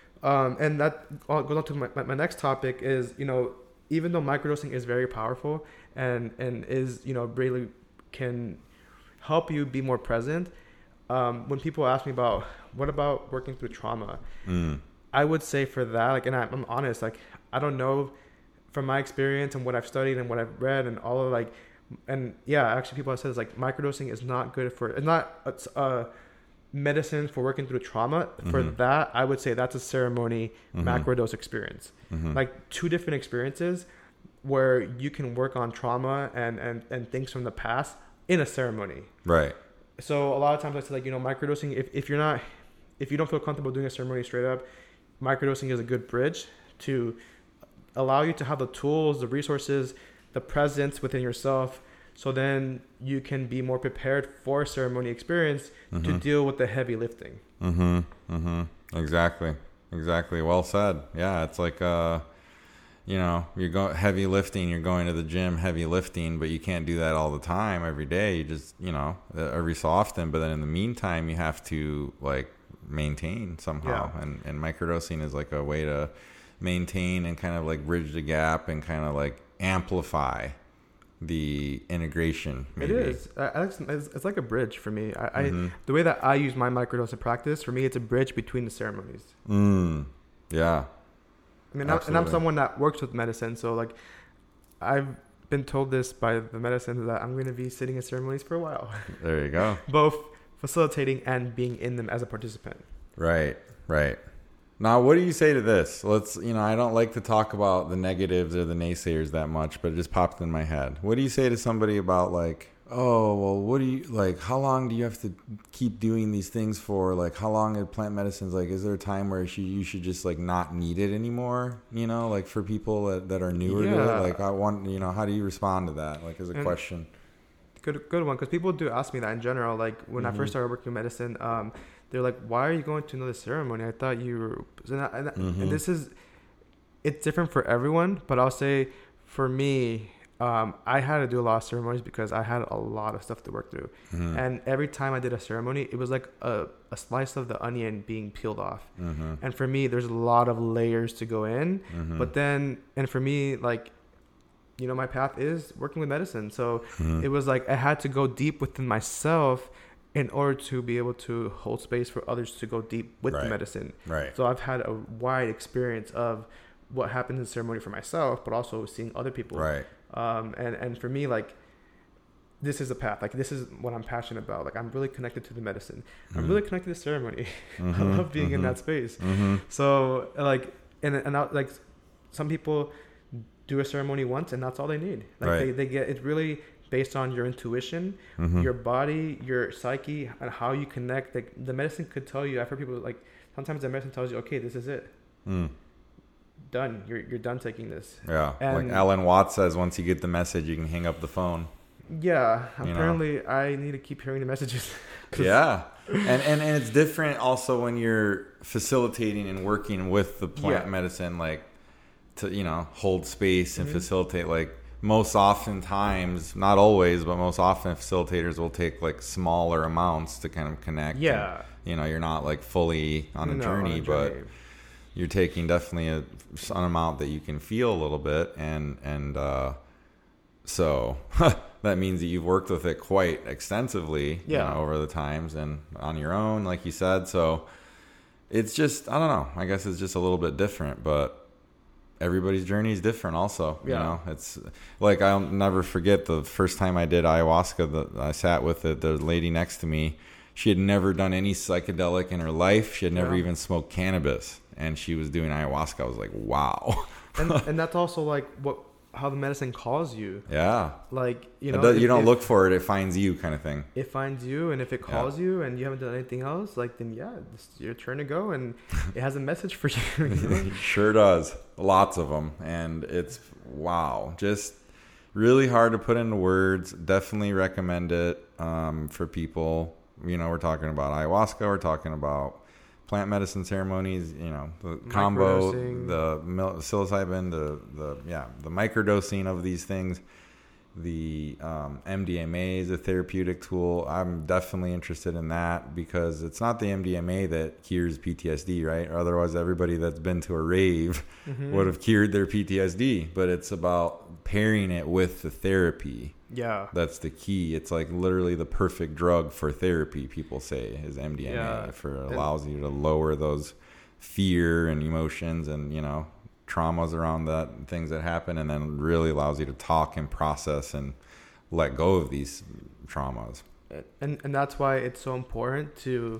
Um, and that goes on to my, my, my next topic is, you know, even though microdosing is very powerful and, and is, you know, really can help you be more present. Um, when people ask me about what about working through trauma, mm. I would say for that, like, and I, I'm honest, like, I don't know from my experience and what I've studied and what I've read and all of like, and yeah, actually people have said it's like microdosing is not good for, it's not a, a medicine for working through trauma. Mm-hmm. For that, I would say that's a ceremony mm-hmm. macrodose experience. Mm-hmm. Like two different experiences where you can work on trauma and, and, and things from the past in a ceremony. Right. So a lot of times I say like, you know, microdosing, if, if you're not, if you don't feel comfortable doing a ceremony straight up, microdosing is a good bridge to allow you to have the tools, the resources, the presence within yourself. So then you can be more prepared for a ceremony experience mm-hmm. to deal with the heavy lifting. Mm-hmm. Mm-hmm. Exactly. Exactly. Well said. Yeah. It's like, uh, you know, you're going heavy lifting, you're going to the gym, heavy lifting, but you can't do that all the time, every day. You just, you know, every so often. But then in the meantime, you have to like maintain somehow. Yeah. And, and microdosing is like a way to maintain and kind of like bridge the gap and kind of like amplify the integration. Maybe. It is. It's, it's like a bridge for me. I, mm-hmm. I the way that I use my microdose in practice, for me, it's a bridge between the ceremonies. Mm. Yeah. I mean, I'm, and I'm someone that works with medicine, so like, I've been told this by the medicine that I'm going to be sitting in ceremonies for a while. There you go. Both facilitating and being in them as a participant. Right. Right. Now, what do you say to this? Let's, you know, I don't like to talk about the negatives or the naysayers that much, but it just popped in my head. What do you say to somebody about like, oh, well, what do you, like, how long do you have to keep doing these things for? Like, how long are plant medicines? Like, is there a time where you should, you should just like not need it anymore? You know, like for people that, that are newer yeah. to it? Like, I want, you know, how do you respond to that? Like, as a and question. Good, good one. Because people do ask me that in general. Like, when mm-hmm. I first started working in medicine, um, they're like, why are you going to another ceremony? I thought you were, and, I, and, mm-hmm. and this is, it's different for everyone, but I'll say for me, um, I had to do a lot of ceremonies because I had a lot of stuff to work through. Mm-hmm. And every time I did a ceremony, it was like a, a slice of the onion being peeled off. Mm-hmm. And for me, there's a lot of layers to go in, mm-hmm. but then, and for me, like, you know, my path is working with medicine. So mm-hmm. it was like, I had to go deep within myself in order to be able to hold space for others to go deep with right. the medicine. Right. So I've had a wide experience of what happens in the ceremony for myself, but also seeing other people. Right. Um, and, and for me, like, this is a path. Like, this is what I'm passionate about. Like, I'm really connected to the medicine. Mm-hmm. I'm really connected to the ceremony. Mm-hmm. I love being mm-hmm. in that space. Mm-hmm. So, like, and, and I, like, some people do a ceremony once and that's all they need. Like, right. they, they get it really based on your intuition, mm-hmm. your body, your psyche, and how you connect. Like, the medicine could tell you. I've heard people, like, sometimes the medicine tells you, okay, this is it. Mm. Done. You're you're done taking this. Yeah. And like Alan Watts says, once you get the message, you can hang up the phone. Yeah. You apparently, know? I need to keep hearing the messages. Yeah. And, and and it's different also when you're facilitating and working with the plant yeah. medicine, like, to, you know, hold space and mm-hmm. facilitate. Like, most oftentimes, not always, but most often facilitators will take like smaller amounts to kind of connect. Yeah. And, you know, you're not like fully on a no, journey, on a but journey. You're taking definitely a, an amount that you can feel a little bit. And, and, uh, so that means that you've worked with it quite extensively yeah. you know, over the times and on your own, like you said. So it's just, I don't know, I guess it's just a little bit different, but everybody's journey is different also. Yeah. You know, it's like, I'll never forget the first time I did ayahuasca, that I sat with the, the lady next to me. She had never done any psychedelic in her life. She had never Yeah. even smoked cannabis, and she was doing ayahuasca. I was like, wow. and and that's also like what how the medicine calls you. Yeah. Like, you It know, does- if- you don't if look for it. It finds you, kind of thing. it finds you, and if it Yeah. calls you and you haven't done anything else, like, then yeah, it's your turn to go, and it has a message for you. You know? Sure does. Lots of them. And it's, wow, just really hard to put into words. Definitely recommend it um, for people. You know, we're talking about ayahuasca. We're talking about plant medicine ceremonies, you know, the combo, Microdosing. the mil- psilocybin, the, the, yeah, the microdosing of these things. The um, M D M A is a therapeutic tool. I'm definitely interested in that, because it's not the M D M A that cures P T S D, right? Or otherwise, everybody that's been to a rave Mhm. would have cured their P T S D. But it's about pairing it with the therapy. Yeah. That's the key. It's like literally the perfect drug for therapy, people say, is M D M A. Yeah. For it allows you to lower those fear and emotions and, you know, traumas around that, things that happen, and then really allows you to talk and process and let go of these traumas. and and that's why it's so important to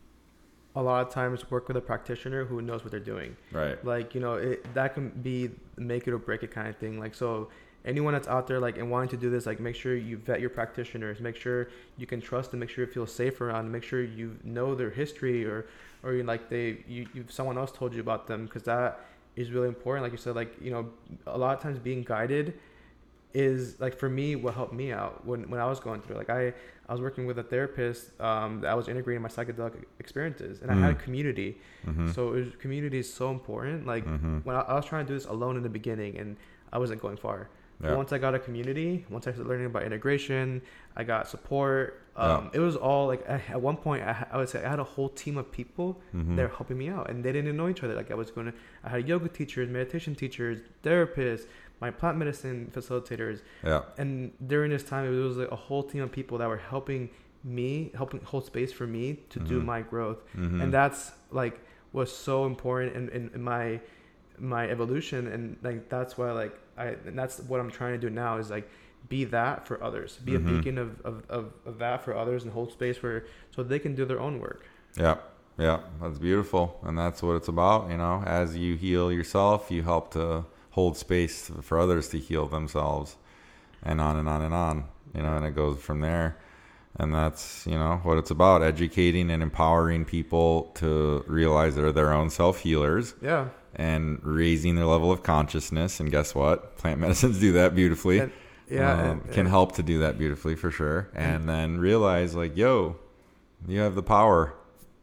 a lot of times work with a practitioner who knows what they're doing. Right. Like, you know, it, that can be make it or break it kind of thing. Like, so anyone that's out there like and wanting to do this, like, make sure you vet your practitioners, make sure you can trust them, make sure you feel safe around them, make sure you know their history, or or you like they you, you someone else told you about them, because that is really important. Like you said, like, you know, a lot of times being guided is, like, for me, what helped me out when, when I was going through, like, I, I was working with a therapist um, that I was integrating my psychedelic experiences, and Mm. I had a community. Mm-hmm. So it was, community is so important. Like, Mm-hmm. when I, I was trying to do this alone in the beginning, and I wasn't going far. Yeah. But once I got a community, once I started learning about integration, I got support. Um, Yeah. It was all like, I, at one point, I, I would say I had a whole team of people Mm-hmm. that were helping me out, and they didn't know each other. Like, I was going to, I had yoga teachers, meditation teachers, therapists, my plant medicine facilitators. Yeah. And during this time, it was like a whole team of people that were helping me, helping hold space for me to do Mhm. my growth. Mm-hmm. And that's like was so important in, in, in my my evolution. And like that's why like I and that's what I'm trying to do now is like be that for others, be Mhm. a beacon of, of, of, of that for others, and hold space for so they can do their own work. Yeah. Yeah. That's beautiful. And that's what it's about. You know, as you heal yourself, you help to hold space for others to heal themselves, and on and on and on, you know, and it goes from there. And that's, you know, what it's about, educating and empowering people to realize they're their own self-healers Yeah. and raising their level of consciousness. And guess what? Plant medicines do that beautifully. And, yeah. Um, and, can and, help to do that beautifully for sure. And then realize like, yo, you have the power.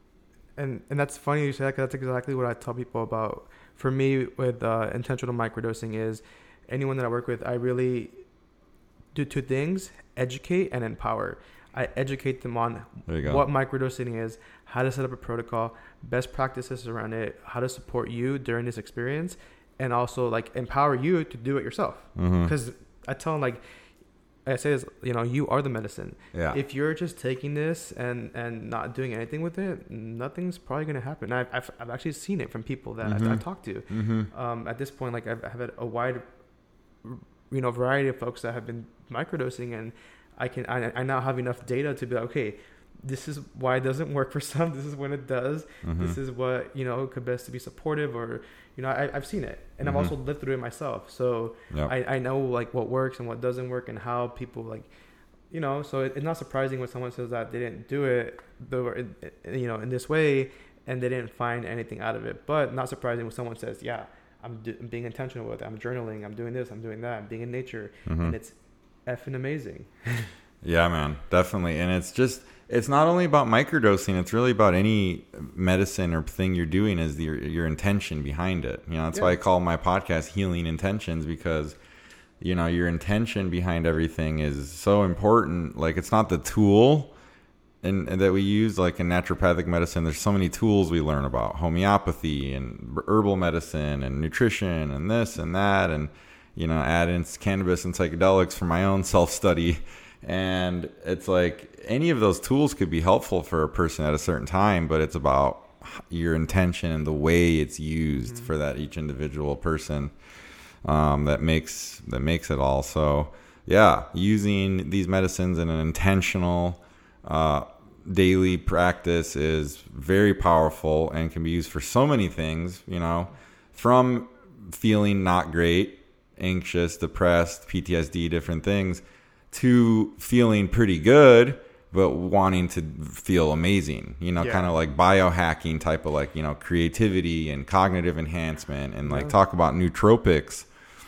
And and that's funny you say that, 'cause that's exactly what I tell people about. For me, with uh, intentional microdosing, is anyone that I work with, I really do two things: educate and empower. I educate them on There you go. what microdosing is, how to set up a protocol, best practices around it, how to support you during this experience, and also like empower you to do it yourself. Mhm. Because I tell them, like I say, is you know, you are the medicine. Yeah. If you're just taking this and and not doing anything with it, nothing's probably gonna happen. I've I've, I've actually seen it from people that Mhm. I've, I've talked to. Mm-hmm. Um, at this point, like I've, I've had a wide, you know, variety of folks that have been microdosing, and I can I, I now have enough data to be like, okay, this is why it doesn't work for some. This is when it does. Mm-hmm. This is what, you know, could best to be supportive, or you know, I, I've seen it, and Mhm. I've also lived through it myself. So Yep. I, I know like what works and what doesn't work, and how people like, you know, so it, it's not surprising when someone says that they didn't do it, though, you know, in this way, and they didn't find anything out of it. But not surprising when someone says, yeah, I'm, do, I'm being intentional with it. I'm journaling. I'm doing this. I'm doing that. I'm being in nature, Mhm. and it's effing amazing. Yeah, man, definitely. And it's just, it's not only about microdosing, it's really about any medicine or thing you're doing, is your, your intention behind it. You know, that's Yeah. why I call my podcast Healing Intentions, because, you know, your intention behind everything is so important. Like, it's not the tool and, and that we use, like in naturopathic medicine, there's so many tools we learn about, homeopathy and herbal medicine and nutrition and this and that. And, you know, add in cannabis and psychedelics for my own self-study. And it's like any of those tools could be helpful for a person at a certain time, but it's about your intention and the way it's used Mm-hmm. for that each individual person, um, that makes that makes it all. So yeah, using these medicines in an intentional uh, daily practice is very powerful and can be used for so many things, you know, from feeling not great, anxious, depressed, P T S D, different things, to feeling pretty good but wanting to feel amazing, you know, Yeah. kind of like biohacking type of, like, you know, creativity and cognitive enhancement, and like Yeah. talk about nootropics.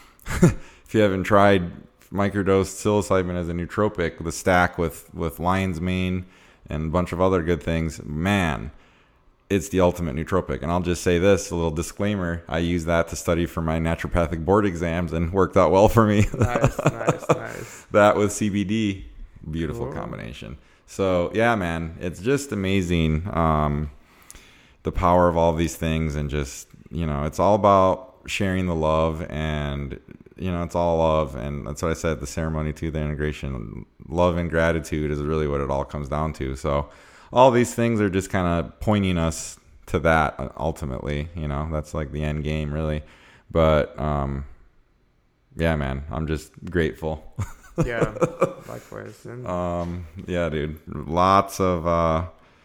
If you haven't tried microdosed psilocybin as a nootropic, the stack with with lion's mane and a bunch of other good things, man, it's the ultimate nootropic. And I'll just say this, a little disclaimer, I use that to study for my naturopathic board exams and worked out well for me. Nice, nice, nice. That with C B D, beautiful Cool. combination. So yeah, man, it's just amazing, um, the power of all these things. And just, you know, it's all about sharing the love, and, you know, it's all love. And that's what I said, the ceremony to the integration. Love and gratitude is really what it all comes down to. So all these things are just kind of pointing us to that ultimately, you know, that's like the end game really. But um, yeah, man, I'm just grateful. Yeah, likewise. And Um, yeah, dude, lots of, uh,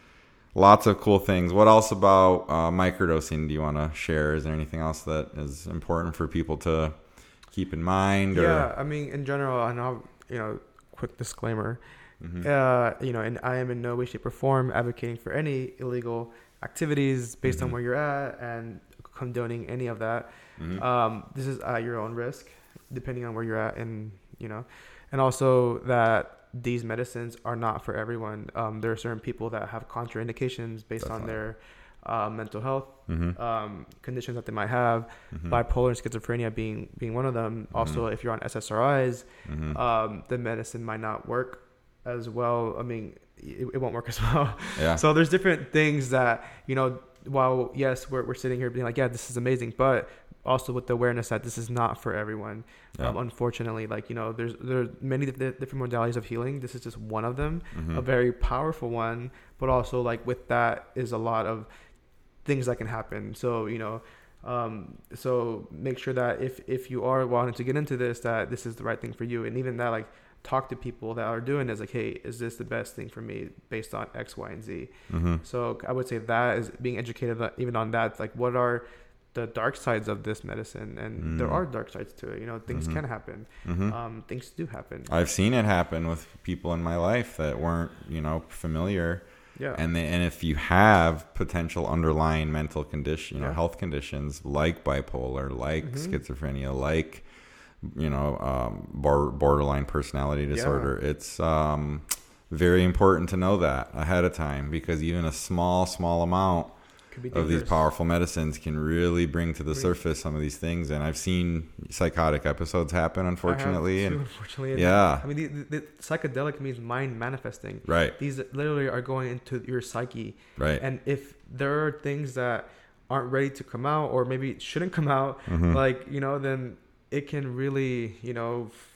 lots of cool things. What else about, uh, microdosing do you want to share? Is there anything else that is important for people to keep in mind? Or? yeah, I mean, in general, I know, you know, quick disclaimer, Mhm. uh, you know, and I am in no way, shape, or form advocating for any illegal activities based Mhm. on where you're at and condoning any of that. Mhm. Um, this is at your own risk, depending on where you're at, and you know, and also that these medicines are not for everyone. Um, there are certain people that have contraindications based Definitely. on their uh, mental health Mhm. um, conditions that they might have, Mhm. bipolar and schizophrenia being being one of them. Also, if you're on S S R Is, Mhm. um, the medicine might not work as well. I mean, it, it won't work as well. Yeah. So there's different things that, you know, while yes, we're, we're sitting here being like, yeah, this is amazing, but also with the awareness that this is not for everyone. Yeah. Um, unfortunately, like, you know, there's, there's many dif- different modalities of healing. This is just one of them, Mhm. a very powerful one, but also like with that is a lot of things that can happen. So, you know, um, so make sure that if, if you are wanting to get into this, that this is the right thing for you. And even that, like, talk to people that are doing this, like, hey, is this the best thing for me based on X, Y, and Z? Mhm. So I would say that is being educated on- even on that, like, what are the dark sides of this medicine? And there Mm. are dark sides to it. You know, things Mhm. can happen. Mhm. Um, things do happen. I've seen it happen with people in my life that weren't, you know, familiar. Yeah. And they, and if you have potential underlying mental condition, you know, Yeah. health conditions like bipolar, like Mhm. schizophrenia, like, you know, um, bar, borderline personality disorder, it's um, very important to know that ahead of time, because even a small, small amount Could be of these dangerous. powerful medicines can really bring to the Bring- surface some of these things. And I've seen psychotic episodes happen, I have unfortunately. too, And unfortunately. And, yeah, I mean, the, the, the psychedelic means mind manifesting. right, These literally are going into your psyche. right. And if there are things that aren't ready to come out, or maybe shouldn't come out, Mhm. like, you know, then it can really, you know, f-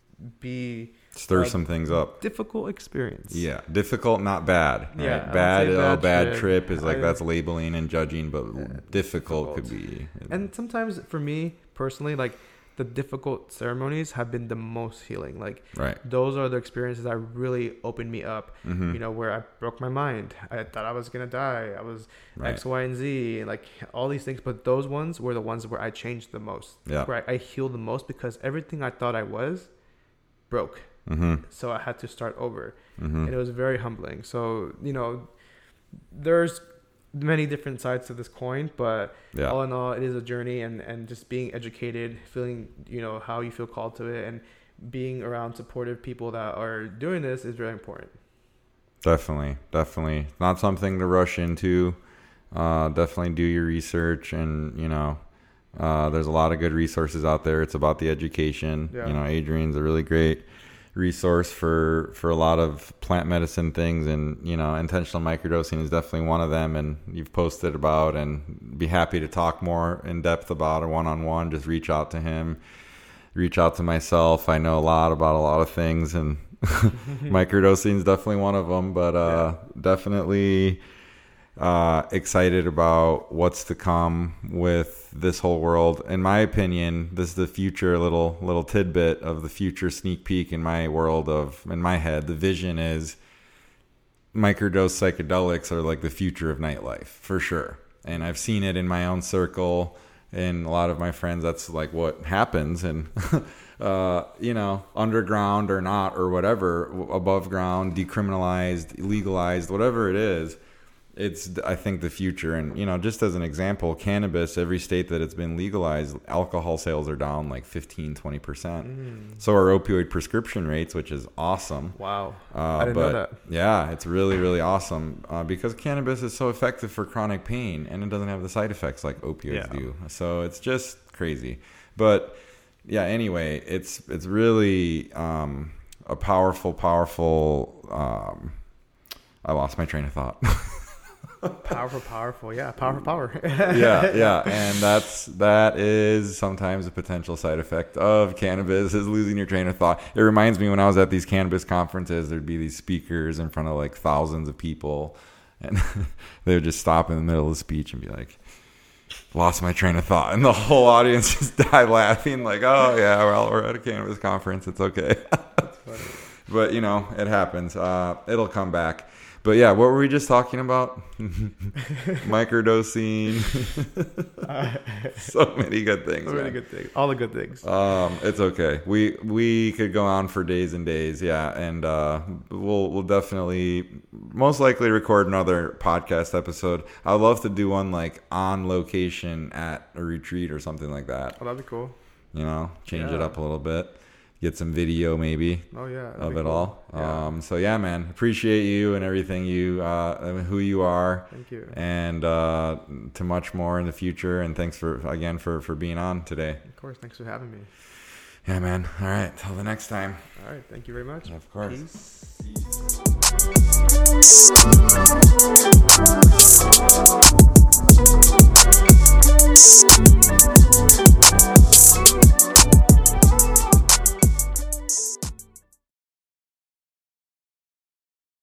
be Stir uh, some things up. difficult experience. Yeah, difficult, not bad. Right? Yeah, I would bad, say oh, bad bad trip. trip is like I- that's labeling and judging, but Yeah, difficult, difficult. could be. And sometimes for me personally, like, the difficult ceremonies have been the most healing. Like, right. those are the experiences that really opened me up. Mm-hmm. You know, where I broke my mind. I thought I was gonna die. I was right. X, Y, and Z, like all these things. But those ones were the ones where I changed the most. Yeah. Where I, I healed the most, because everything I thought I was broke. Mm-hmm. So I had to start over, Mm-hmm. and it was very humbling. So, you know, there's many different sides to this coin, but Yeah. all in all, it is a journey, and, and just being educated, feeling, you know, how you feel called to it, and being around supportive people that are doing this is very important. Definitely, definitely. Not something to rush into. Uh, definitely do your research, and you know, uh, there's a lot of good resources out there. It's about the education. Yeah. You know, Adrian's a really great resource for for a lot of plant medicine things, and you know, intentional microdosing is definitely one of them. And you've posted about, and be happy to talk more in depth about, or one on one. Just reach out to him. Reach out to myself. I know a lot about a lot of things, and microdosing is definitely one of them. But uh, definitely uh, excited about what's to come with this whole world. In my opinion, this is the future, little little tidbit of the future sneak peek in my world of, in my head, the vision is microdose psychedelics are like the future of nightlife, for sure. And I've seen it in my own circle, and a lot of my friends, that's like what happens. And, uh, you know, underground or not, or whatever, above ground, decriminalized, legalized, whatever it is, it's, I think, the future. And, you know, just as an example, cannabis, every state that it's been legalized, alcohol sales are down like fifteen, twenty percent. Mm. So are opioid prescription rates, which is awesome. Wow. Uh, I didn't but know that. Yeah, it's really, really awesome uh, because cannabis is so effective for chronic pain, and it doesn't have the side effects like opioids yeah. do. So it's just crazy. But yeah, anyway, it's, it's really um, a powerful, powerful, um, I lost my train of thought. Powerful, powerful, yeah, powerful, power. yeah, yeah, and that's that is sometimes a potential side effect of cannabis, is losing your train of thought. It reminds me when I was at these cannabis conferences, there'd be these speakers in front of like thousands of people, and they would just stop in the middle of the speech and be like, "Lost my train of thought," and the whole audience just died laughing, like, "Oh yeah, well, we're at a cannabis conference, it's okay." That's funny. But you know, it happens. Uh, it'll come back. But yeah, what were we just talking about? Microdosing. So many good things. So many man. good things. All the good things. Um, it's okay. We we could go on for days and days. Yeah, and uh, we'll we'll definitely most likely record another podcast episode. I'd love to do one like on location at a retreat or something like that. Oh, that'd be cool. You know, change yeah. it up a little bit. Get some video maybe oh, yeah, of it cool. all. Yeah. Um, so yeah, man, appreciate you and everything you, uh, who you are. Thank you. And uh, to much more in the future. And thanks for, again, for, for being on today. Of course. Thanks for having me. Yeah, man. All right. Till the next time. All right. Thank you very much. Of course. Peace.